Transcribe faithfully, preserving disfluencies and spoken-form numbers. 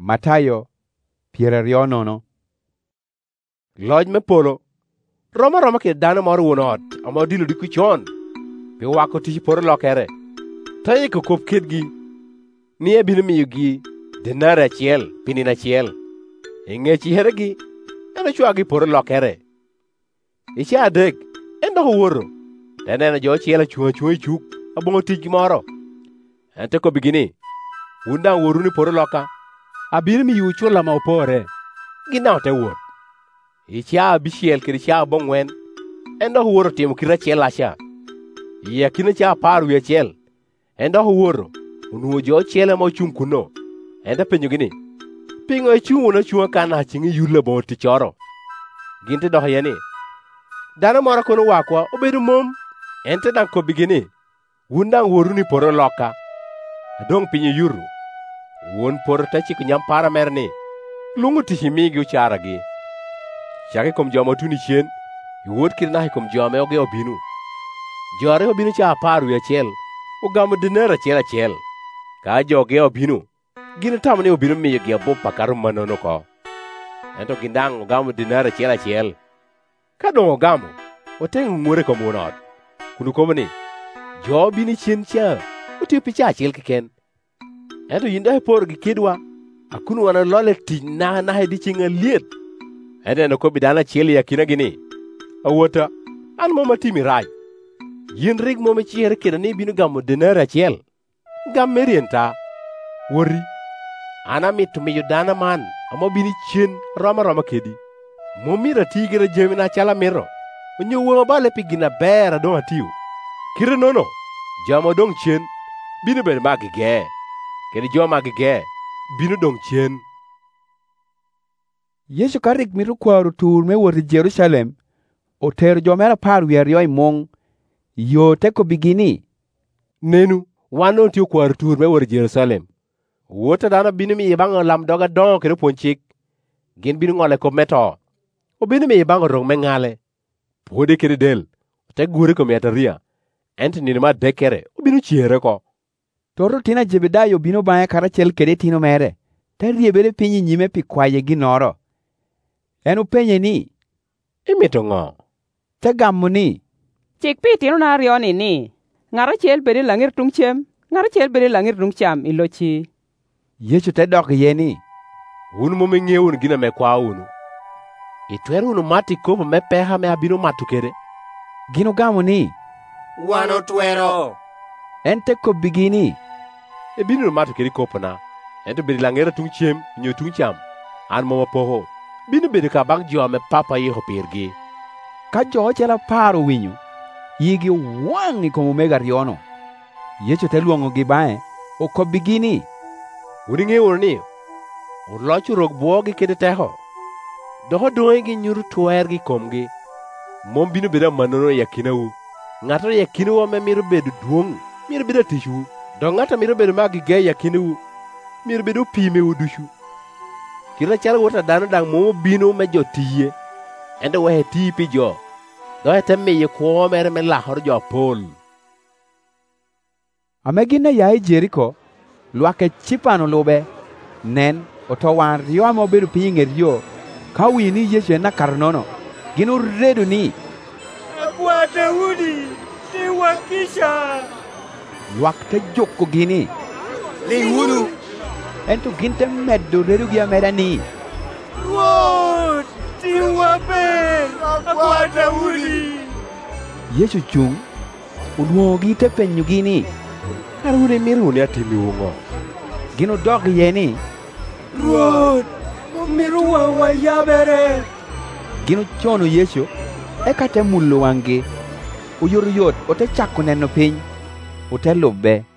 Matayo piero ariyo nono. Loj me polo roma roma ke dano moro wuon ot ama dilo di kuchon pi wako tich poro lokere taye ko kop kedgi ni e bino miyogi denar achiel pinin achiel e ng'ech heregi eno chwagi poro lokere icha adek endo wuoro teneno jo chiel achung' achung' ichuk abong'o tich moro ente ko bigini un dang' woru ni poro loka abino miyu chula ma opore gina te wuot icha abichiel kod icha abong'wen endo wuoro timo kira achiel acha iya kina cha apar wi achiel endo wuoro unuo jo chiel ma ochung' kuno endo penjogi ni pingo ichung' na chung' kana ching'i yulo bo tichoro ginte doh yeni dano moro kono wakwa obedo mom ente dang' ko bigini un dang' woru ni poro loka adong' piny yuru wuon poro tachiko nyampara mer ni luongo tich imigi ucharagi chake kom joma otuni chien iwuot kirinahi kom joma oge obinu jore obinu cha apar wi achiel ogamo denar achiel achiel ka joge obinu gin tamo ni obinu miyo gi abo pakaru manono ko ento gindang' ogamo denar achiel achiel ka dong' ogamo oteng' ng'wore kom wuon ot kunu komo ni jo bini chien cha otiyo picha achiel kiken ento yinda por gi kidwa akunu wana lole tich na na hedi chinga liet ento eno ko bidana achiel yakina gini awota an moma timi raj yin rig moma chiere kida ni binu gamo denar achiel gam merien ta wori ana mitu miyo dana man ama bini chien roma roma kedi momira tigera jemina chala miro onyo wuoma bale pi gina bera dong' atiu kire nono jama dong' chien binu bed magi ge kedi joma gi ge binu dong' chien. Yesu karik miru kwaru tur me wor Jerusalem otero jomera par wi ariyo imong yote ko bigini nenu wano tiyo kwaru tur me wor Jerusalem wota dana binu mi bang' lam doga dong kendo ponchik gin binu ng'ole ko meto obinu mi bang' rong me ng'ale pode kede del te gure ko metaria enti nini ma dekere obinu chiere ko toro tina Jebedayo bino bang'e karachiel kede tino mere te riebere piny nyime pi kwaye ginoro en upenye ni imito ng'o te gamo ni chik pi tino na ariyo ni ni ng'ara chiel bede lang'ir tung chem ng'ara chiel bede lang'ir tung cham ilochi. Yesu te dok ye ni un mome ng'iewo un gina me kwa unu itwero unu mati kopo me peha me abino matu kede gino gamo ni wano twero en te ko bigini e binu matu kede kopo na ento bede lang'ira tung chem nyo tung cham an moma poho binu bede ka bang' jome papa yiho pirgi ka jo chela paro winyo yigi wang' ikomo omega riyono Yesu te luongo gi bae o ko bigini uni ng'ewo ni ulocho rog buogi kede teho doho doe gi nyuru twer gi komgi mom binu beda manono yakinau ng'ato yakinau me miro bedo duong' miro beda tishu do ng'ato miro bedo magi ge yakinau miro bedo pime udushu kira chal wota dano dang' momo binu me jo tiye endo wehe ti pi jo dohe te miye kuo mere me lahor jo pol. Ame gine yae Jeriko luake chipano lube nen oto wan riyo ama obedo piny ng'et yo ka wi ni Yesu en nakar nono gino redo ni Akwa Daudi ti wakisha luak te joko gini Lihunu ento ginte meddo redo gi ameda ni Ruot ti wape Akwa Daudi. Yesu chung uduogi te penyo gini Karune miru ni atimi wongo gino dog ye ni Ruot miru wa wayabere gino chono Yesu eka te mulo wange uyor yot ote chako neno piny ote lube